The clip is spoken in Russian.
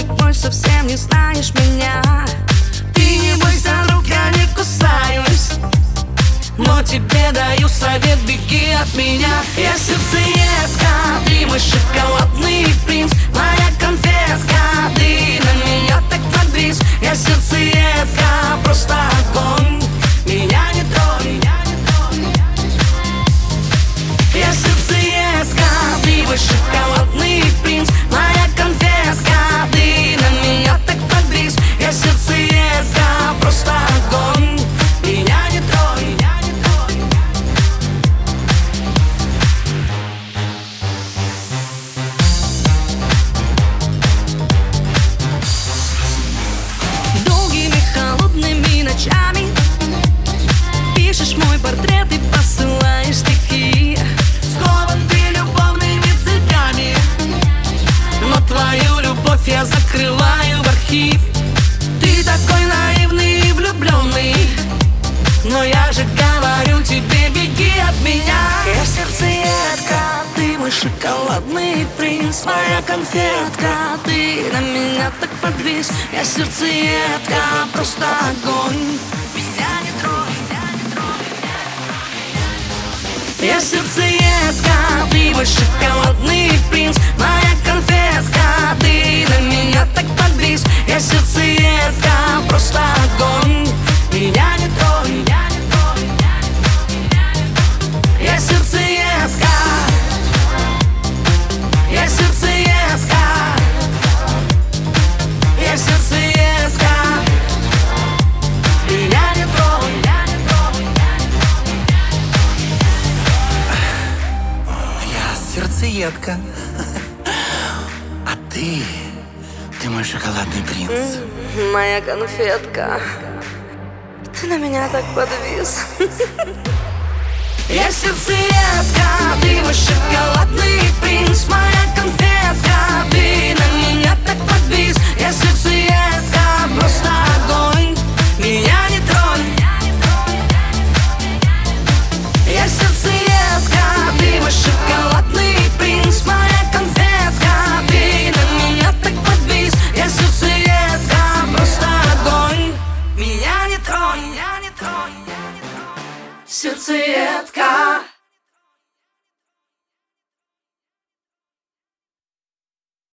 Ежик мой, совсем не знаешь меня. Ты не бойся, друг, я не кусаюсь, но тебе даю совет, беги от меня. Я сердцеедка, ты мой шоколадный принц, моя конфетка, ты на меня так подвис. Я сердцеедка, просто огонь, меня не тронь. Я сердцеедка, ты мой шоколадный принц, моя конфетка, ты на меня так подвис. Я сердцеедка, просто огонь, меня не тронь. Долгими холодными ночами пишешь мой портрет и посылаешь стихи. Скован ты любовными цепями, но твою любовь я закрываю в архив. Ты такой наивный и влюбленный, но я же говорю тебе, беги от меня. Я сердцеедка, ты мой шоколадный принц, моя конфетка, ты на меня так подвис. Я сердцеедка, просто огонь, меня не тронь. Я сердцеедка, ты мой шоколадный принц, моя конфетка, ты на меня так подвис. Я сердцеедка, просто огонь, меня не тронь. Я сердцеедка, я сердцеедка, я сердцеедка, меня не тронь. Сердцеедка. А ты мой шоколадный принц. Моя конфетка, ты на меня так подвис. Я сердцеедка, ты мой шоколадный принц, моя конфетка, ты на меня так подвис. Я сердцеедка, просто огонь, меня не тронь. Я сердцеедка, ты мой шоколадный принц, моя конфетка, ты на меня так подвис. Я сердцеедка, просто огонь, меня не тронь. Сердцеедка.